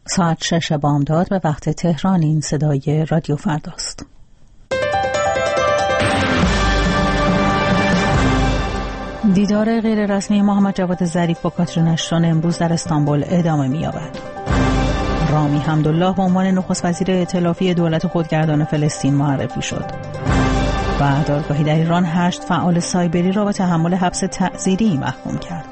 ساعت 6 بامداد به وقت تهران. این صدای رادیو فرداست. دیدار غیررسمی محمد جواد ظریف با کاترین اشتون امروز در استانبول ادامه می‌یابد. رامی حمدالله به عنوان نخست وزیر ائتلافی دولت خودگردان فلسطین معرفی شد. و دادگاهی در ایران 8 فعال سایبری را به تحمل حبس تعزیری محکوم کرد.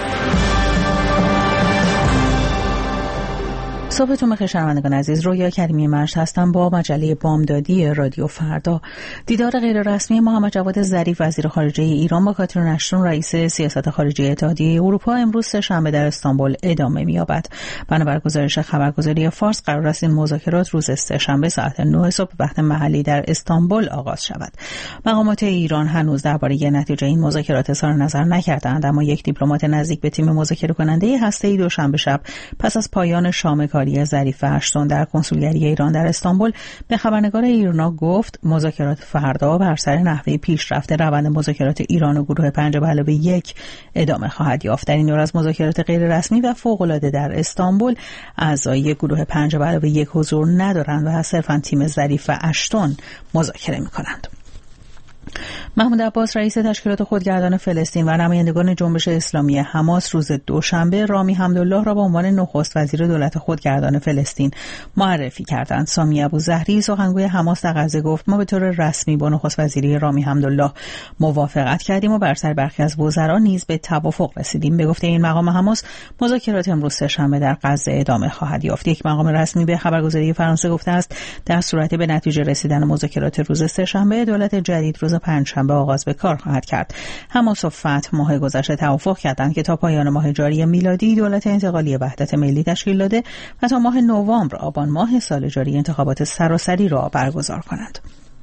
صبحتون بخیر شنوندگان عزیز، رویا کریمی مشت هستم با مجله بامدادی رادیو فردا. دیدار غیررسمی محمد جواد ظریف وزیر خارجه ایران با کاترین اشتون رئیس سیاست خارجی اتحادیه اروپا امروز سه‌شنبه در استانبول ادامه می‌یابد. بنابر گزارش خبرگزاری فارس قرار است این مذاکرات روز سه‌شنبه ساعت 9 صبح وقت محلی در استانبول آغاز شود. مقامات ایران هنوز درباره نتیجه این مذاکرات اظهار نظر نکردند، اما یک دیپلمات نزدیک به تیم مذاکره کننده هسته‌ای دوشنبه شب پس از پایان شام ظریف و اشتون در کنسولگری ایران در استانبول به خبرنگار ایرنا گفت مذاکرات فردا بر سر نحوه پیشرفت روند مذاکرات ایران و گروه 5+1 ادامه خواهد یافت. در این دور از مذاکرات غیر رسمی و فوق‌العاده در استانبول اعضای گروه 5+1 حضور ندارند و صرفاً تیم ظریف و اشتون مذاکره می‌کنند. محمود عباس رئیس تشکیلات خودگردان فلسطین و نمایندگان جنبش اسلامی حماس روز دوشنبه رامی حمدالله را به عنوان نخست وزیر دولت خودگردان فلسطین معرفی کردند. سامی ابوظهری سخنگوی حماس در غزه گفت ما به طور رسمی با نخست وزیری رامی حمدالله موافقت کردیم و بر سر برخی از وزرا نیز به توافق رسیدیم. به گفته این مقام حماس مذاکرات امروز سه‌شنبه در غزه ادامه خواهد یافت. یک مقام رسمی به خبرگزاری فرانسه گفته است در صورت به نتیجه رسیدن مذاکرات روز سه‌شنبه دولت جدید روز پنجشنبه آغاز به کار خواهد کرد. حماس و فتح ماه گذشته توافق کردند که تا پایان ماه جاری میلادی دولت انتقالی وحدت ملی تشکیل داده و تا ماه نوامبر آبان ماه سال جاری انتخابات سراسری را برگزار کنند.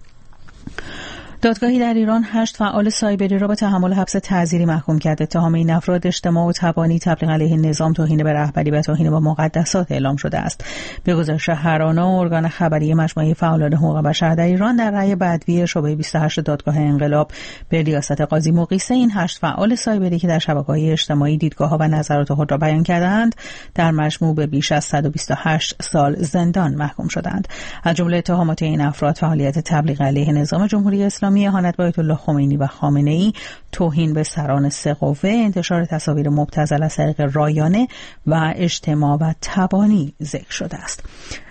دادگاهی در ایران 8 فعال سایبری را به تحمل حبس تعزیری محکوم کرد. اتهام این افراد اجتماع و تبانی، تبلیغ علیه نظام، توهین به رهبری و توهین به مقدسات اعلام شده است. به گزارش هرانا، ارگان خبری مجموعه فعالان حقوق بشر در ایران در رأی بدوی شعبه 28 دادگاه انقلاب به ریاست قاضی مقیسه این 8 فعال سایبری که در شبکه‌های اجتماعی دیدگاه‌ها و نظرات خود را بیان کردند در مجموع به بیش از 128 سال زندان محکوم شدند. از جمله اتهامات این افراد فعالیت تبلیغ علیه نظام جمهوری اسلامی، اهانت به آیت الله خمینی و خامنه‌ای، توهین به سران سه قوه، انتشار تصاویر مبتذل از طریق رایانه و اجتماع و تبانی ذکر شده است.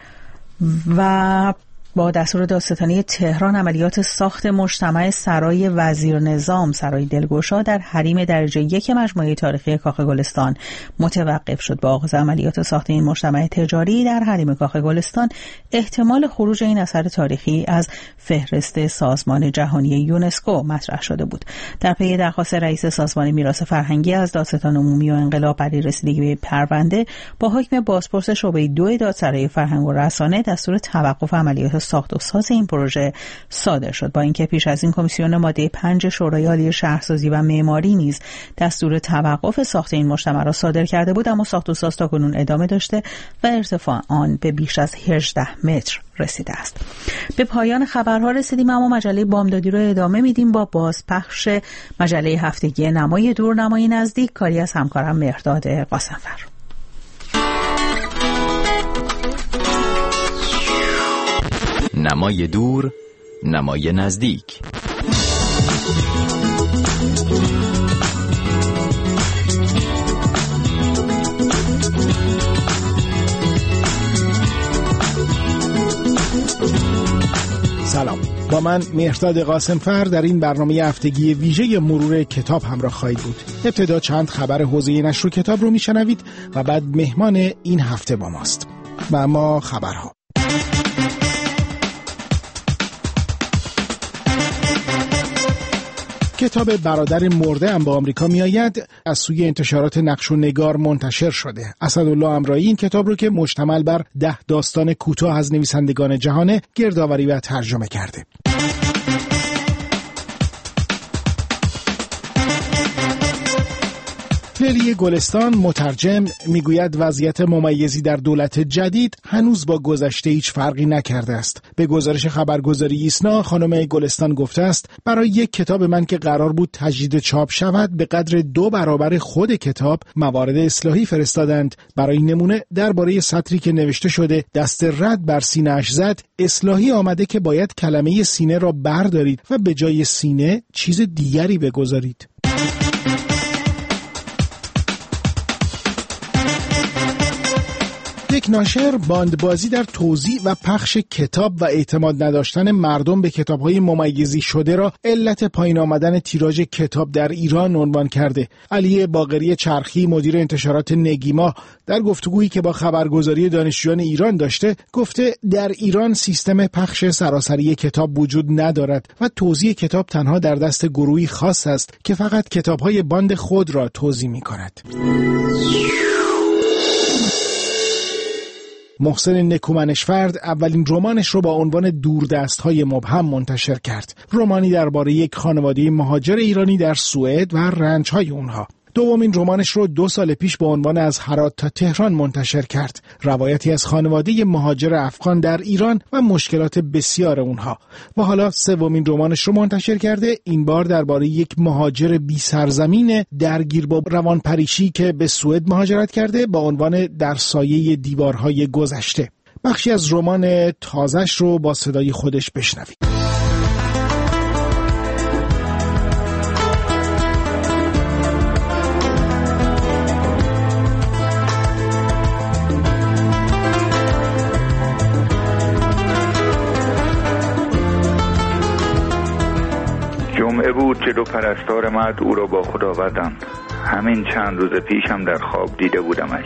و با دستور دادستانی تهران عملیات ساخت مجتمع سرای وزیر نظام سرای دلگشا در حریم درجه 1 مجموعه تاریخی کاخ گلستان متوقف شد. با آغاز عملیات ساخت این مجتمع تجاری در حریم کاخ گلستان احتمال خروج این اثر تاریخی از فهرست سازمان جهانی یونسکو مطرح شده بود. در پی درخواست رئیس سازمان میراث فرهنگی از دادستان عمومی و انقلاب برای رسیدگی به پرونده با حکم بازپرس شعبه 2 دادسرای فرهنگ و رسانه دستور توقف عملیات ساخت و ساز این پروژه صادر شد. با اینکه پیش از این کمیسیون ماده 5 شورای عالی شهرسازی و معماری نیز دستور توقف ساخت این مجتمع را صادر کرده بود، اما ساخت و ساز تاکنون ادامه داشته و ارتفاع آن به بیش از 18 متر رسیده است. به پایان خبرها رسیدیم، اما مجله بامدادی رو ادامه میدیم با بازپخش مجله هفتگی نمای دور نمای نزدیک، کاری از همکارم مهرداد قاسمفر. نمای دور، نمای نزدیک. سلام، با من مهرداد قاسمفر در این برنامه هفتگی ویژه مرور کتاب همراه خواهید بود. ابتدا چند خبر حوزه نشر کتاب رو میشنوید و بعد مهمان این هفته با ماست. و اما خبرها. کتاب برادر مرده هم به آمریکا میآید از سوی انتشارات نقش و نگار منتشر شده. اسدالله امرایی این کتاب رو که مشتمل بر 10 داستان کوتاه از نویسندگان جهانه گردآوری و ترجمه کرده. فعلی گلستان مترجم میگوید وضعیت ممیزی در دولت جدید هنوز با گذشته هیچ فرقی نکرده است. به گزارش خبرگزاری ایسنا خانم گلستان گفته است برای یک کتاب من که قرار بود تجدید چاپ شود به قدر 2 برابر خود کتاب موارد اصلاحی فرستادند. برای نمونه درباره سطری که نوشته شده دست رد بر سینه‌اش زد اصلاحی آمده که باید کلمه سینه را بردارید و به جای سینه چیز دیگری بگذارید. یک ناشر باندبازی در توزیع و پخش کتاب و اعتماد نداشتن مردم به کتاب‌های ممیزی شده را علت پایین آمدن تیراژ کتاب در ایران عنوان کرده. علی باقری چرخی مدیر انتشارات نگیما در گفتگویی که با خبرگزاری دانشجویان ایران داشته گفته در ایران سیستم پخش سراسری کتاب وجود ندارد و توزیع کتاب تنها در دست گروهی خاص است که فقط کتاب‌های باند خود را توزیع می‌کند. محسن نکومنشفرد اولین رمانش رو با عنوان دوردست‌های مبهم منتشر کرد. رمانی درباره یک خانواده مهاجر ایرانی در سوئد و رنج‌های اونها. دومین رمانش رو 2 سال پیش با عنوان از هرات تا تهران منتشر کرد. روایتی از خانواده مهاجر افغان در ایران و مشکلات بسیار اونها. و حالا سومین رمانش رو منتشر کرده، این بار درباره یک مهاجر بی سرزمین درگیر با روانپریشی که به سوئد مهاجرت کرده با عنوان در سایه دیوارهای گذشته. بخشی از رمان تازه‌اش رو با صدای خودش بشنوید. جمعه بود که 2 پرستار مرد او را با خود آوردند. همین چند روز پیشم در خواب دیده بودمش،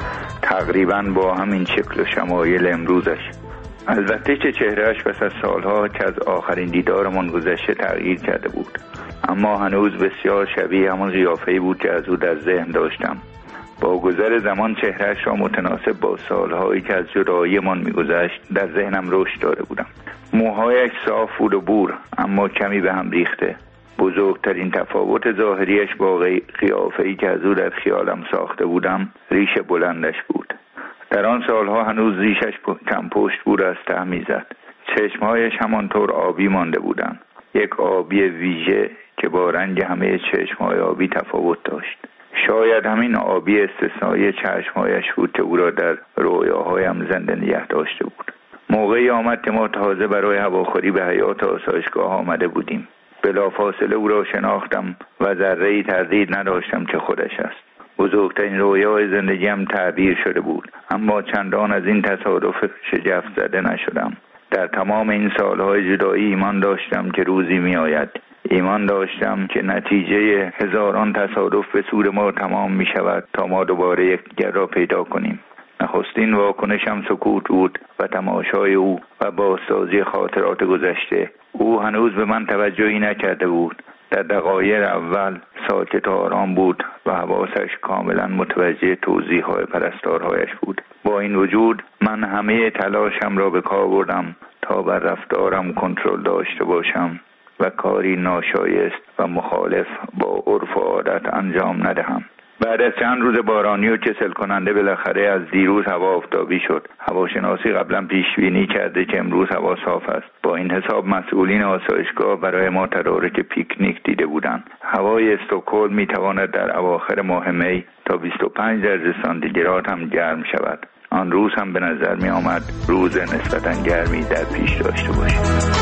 تقریبا با همین شکل و شمایل امروزش. البته که چهرهش پس از سالها که از آخرین دیدارمان گذشته تغییر کرده بود، اما هنوز بسیار شبیه همان قیافه‌ای بود که از او در ذهن داشتم. با گذر زمان چهرهش را متناسب با سالهایی که از جدایی‌مان می‌گذشت در ذهنم رشد داده بودم. موهایش صاف بود و بور، اما کمی به هم ریخته. بزرگترین تفاوت ظاهریش با قیافه‌ای که از او در خیالم ساخته بودم ریش بلندش بود. در آن سالها هنوز ریشش کم پشت بود، از ته می‌زد. چشمهایش همانطور آبی مانده بودند، یک آبی ویژه که با رنگ همه چشمهای آبی تفاوت داشت. شاید همین آبی استثنایی چشمهایش بود که او را در رویاهایم زنده نگه داشته بود. موقعی آمد که ما تازه برای هواخوری به حیاط آسایشگاه آمده بودیم. بلافاصله او را شناختم و ذره‌ای تردید نداشتم که خودش است. بزرگترین رویای زندگیم تعبیر شده بود، اما چندان از این تصادف شگفت زده نشدم. در تمام این سالهای جدایی ایمان داشتم که روزی می آید. ایمان داشتم که نتیجه هزاران تصادف به سود ما تمام می شود تا ما دوباره یکدیگر را پیدا کنیم. نخستین واکنشم سکوت بود و تماشای او و بازسازی خاطرات گذشته. او هنوز به من توجهی نکرده بود. در دقایق اول ساکت و آرام بود و حواسش کاملا متوجه توضیح‌های پرستارهایش بود. با این وجود من همه تلاشم را به کار بردم تا بر رفتارم کنترل داشته باشم و کاری ناشایست و مخالف با عرف و عادت انجام ندهم. بعد از چند روز بارانی و کسل کننده بالاخره از دیروز هوا آفتابی شد. هواشناسی قبلا پیش بینی کرده که امروز هوا صاف است. با این حساب مسئولین آسایشگاه برای ما تدارک پیکنیک دیده بودند. هوای استکهلم میتواند در اواخر ماه می تا 25 درجه سانتیگراد هم گرم شود. آن روز هم به نظر می آمد روز نسبتاً گرمی در پیش داشته باشد.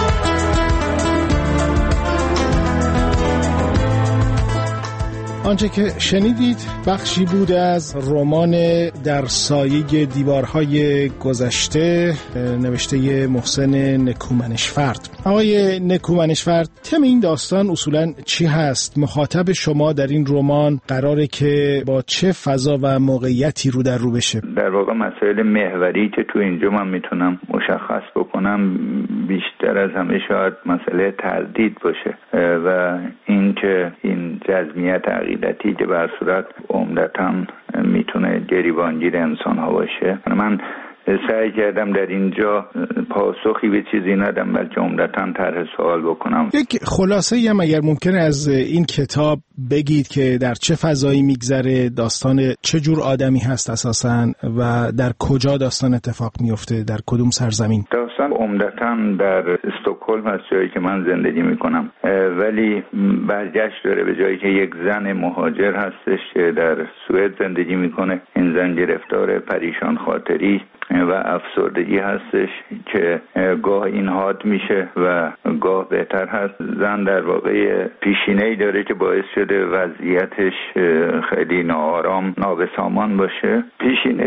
آنچه که شنیدید بخشی بود از رمان در سایه دیوارهای گذشته نوشته محسن نکومنشفرد. آقای نکومنشفرد، تم این داستان اصولاً چی هست؟ مخاطب شما در این رمان قراره که با چه فضا و موقعیتی رو در رو بشه؟ در واقع مسائل محوری که تو اینجا من میتونم مشخص بکنم بیشتر از همه شاید مسئله تردید باشه و این که این جزمیت عقیدتی که به صورت عمدتاً میتونه گریبانگیر انسان ها باشه. من سعی کردم در اینجا پاسخی به چیزی ندم، بلکه عمدتاً طرح سوال بکنم. یک خلاصه‌ای هم اگر ممکنه از این کتاب بگید که در چه فضایی میگذره، داستان چه جور آدمی هست اساساً و در کجا داستان اتفاق میفته، در کدوم سرزمین؟ داستان عمدتاً در استکهلم هست، جایی که من زندگی میکنم، ولی برگشت داره به جایی که یک زن مهاجر هستش که در سوئد زندگی میکنه. این زن گرفتار پریشان خاطری و افسردگی هستش که گاه این حاد میشه و گاه بهتر هست. زن در واقع پیشینه‌ای داره که باعث شده وضعیتش خیلی ناآرام نابسامان باشه. پیشینه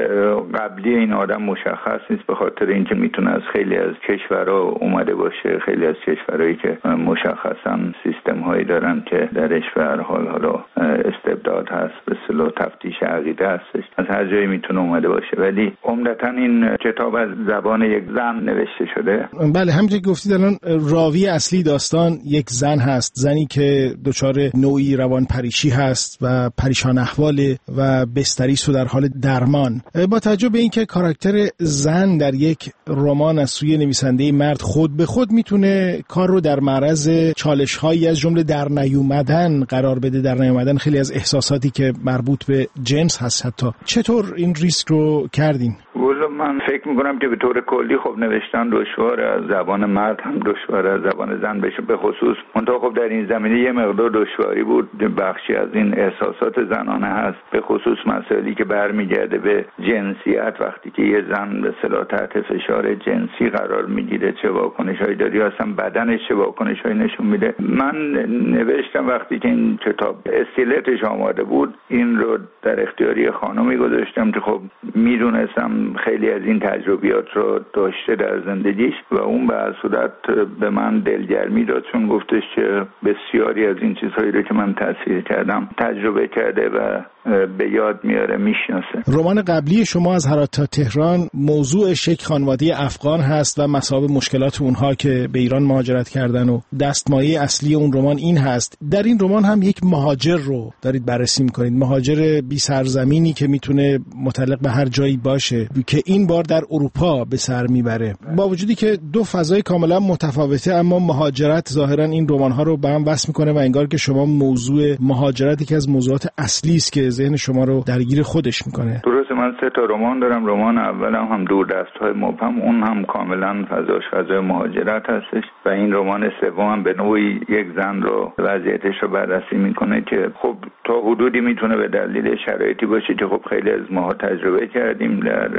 قبلی این آدم مشخص نیست، به خاطر اینکه میتونه از خیلی از کشورها اومده باشه، خیلی از کشورهایی که مشخصا سیستم هایی دارن که درش به هر حال حالا استبداد هست، به اصطلاح تفتیش عقیده هستش، از هر جایی میتونه اومده باشه. ولی عمدتاً این کتاب از زبان یک زن نوشته شده. بله، همونطور که گفتید الان راوی اصلی داستان یک زن هست، زنی که دچار نوعی روان پریشی هست و پریشان احواله و بستریست و در حال درمان. با توجه به اینکه کاراکتر زن در یک رمان از سوی نویسنده مرد خود به خود میتونه کار رو در معرض چالش‌هایی از جمله در نیومدن قرار بده، در نیومدن خیلی از احساساتی که مربوط به جنس هست، حتی چطور این ریسک رو کردین؟ من فکر میکنم که به طور کلی خب نوشتن دشواره، از زبان مرد هم دشواره، از زبان زن به خصوص. منتها خب در این زمینه یه مقدار دشواری بود، بخشی از این احساسات زنانه هست، به خصوص مسائلی که برمیگرده به جنسیت. وقتی که یه زن به اصطلاح تحت فشار جنسی قرار میگیره، چه واکنش‌هایی داره یا اصلا بدنش چه واکنش‌هایی نشون میده. من نوشتم وقتی که این کتاب اسکلتش آماده بود، این رو در اختیاری خانمی گذاشتم که خب میدونستم خیلی از این تجربیات رو داشته در زندگیش و اون به هر صورت به من دلگرمی داد، چون گفتش که بسیاری از این چیزهایی رو که من تاثیر کردم تجربه کرده و به یاد میاره، میشناسه. رمان قبلی شما از هرات تا تهران موضوعش یک خانواده افغان هست و مسائل مشکلات اونها که به ایران مهاجرت کردن و دستمایه اصلی اون رمان این هست. در این رمان هم یک مهاجر رو دارید بررسی میکنید، مهاجر بی سرزمینی که میتونه متعلق به هر جایی باشه که این بار در اروپا به سر میبره. با وجودی که دو فضای کاملا متفاوته، اما مهاجرت ظاهرا این رمان‌ها رو به هم وصل میکنه و انگار که شما موضوع مهاجرت که از موضوعات اصلی است که ذهن شما رو درگیر خودش میکنه. درسته، من 3 تا رمان دارم. رمان اولم هم دوردست‌های مبهم، اون هم کاملا فضای مهاجرت هستش و این رمان سومم به نوعی یک زن رو وضعیتش رو بررسی میکنه که خب تا حدودی میتونه به دلیل شرایطی باشه که خب خیلی از ما تجربه کردیم،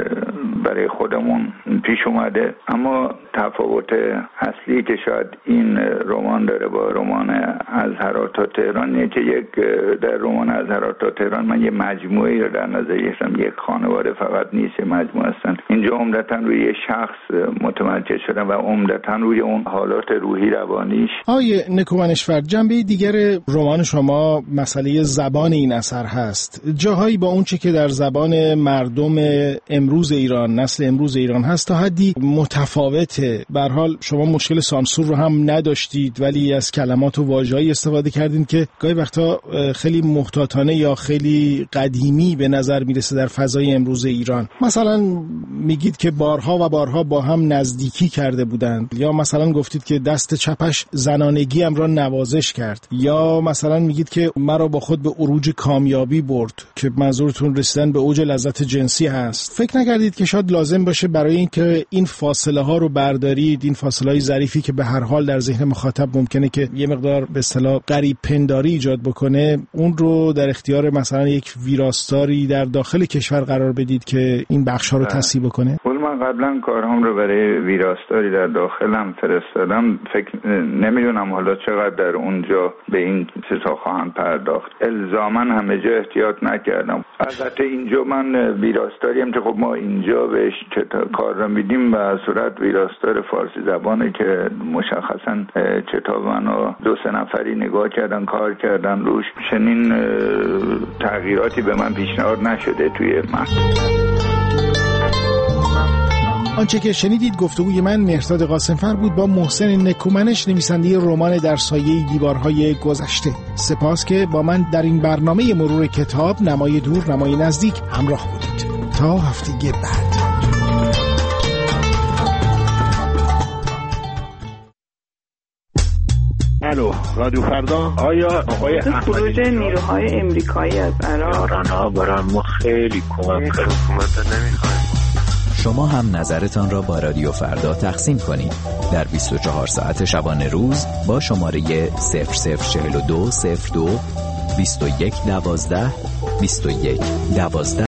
برای خودمون پیش اومده. اما تفاوت اصلی که شاید این رمان داره با رمان از هرات تا تهران اینه که در رمان از هرات تا تهران من یه مجموعه رو در نظر گرفتم، یک خانواده فقط نیست، مجموعه هستن. اینجا عمدتاً روی یه شخص متمرکز شدم و عمدتاً روی اون حالات روحی روانیش. آیه نکومنشفر، جنبه دیگر رمان شما مسئله زبان این اثر هست. جاهایی با اون چه که در زبان مردم امروز ایران، نسل امروز ایران هست تا حدی متفاوته. به هر حال شما مشکل سانسور رو هم نداشتید، ولی از کلمات و واژه‌ای استفاده کردین که گاهی وقتا خیلی محتاطانه یا خیلی قدیمی به نظر میرسه در فضای امروز ایران. مثلا میگید که بارها و بارها با هم نزدیکی کرده بودند، یا مثلا گفتید که دست چپش زنانگیم را نوازش کرد، یا مثلا میگید که مرا با خود به عروج کامیابی برد، که منظورتون رسیدن به اوج لذت جنسی هست. فکر نکردید که شاید لازم باشه برای اینکه این فاصله ها رو بردارید، این فاصله های ظریفی که به هر حال در ذهن مخاطب ممکنه که یه مقدار به اصطلاح غریب پنداری ایجاد بکنه، اون رو در اختیار مثلا یک ویراستاری در داخل کشور قرار بدید که این بخش‌ها رو تصحیح بکنه؟ من قبلا کارهام رو برای ویراستاری در داخلم فرستادم. فکر نمیدونم حالا چقدر در اونجا به این چیزها خواهند پرداخت. الزاماً همه جا احتیاط نکردم. البته اینجا من ویراستاریم که خب ما اینجا بهش کار رو میدیم و صورت ویراستار فارسی زبانه که مشخصاً کتاب منو 2-3 نفری نگاه کردن، کار کردن روش. چنین تغییراتی به من پیشنهاد نشده توی متن. آنچه که شنیدید گفتگوی من مهرداد قاسمفر بود با محسن نکومنش، نویسنده رمان در سایه دیوارهای گذشته. سپاس که با من در این برنامه مرور کتاب نمای دور نمای نزدیک همراه بودید. تا هفته بعد. الو رادیو فردا. آیا آقای خروج نیروهای امریکایی از عراق ایران‌ها برای ما خیلی کمک کرد. حکومت نمیخوایم. شما هم نظرتان را با رادیو فردا تقسیم کنید در 24 ساعت شبانه روز با شماره 004202 2112 2112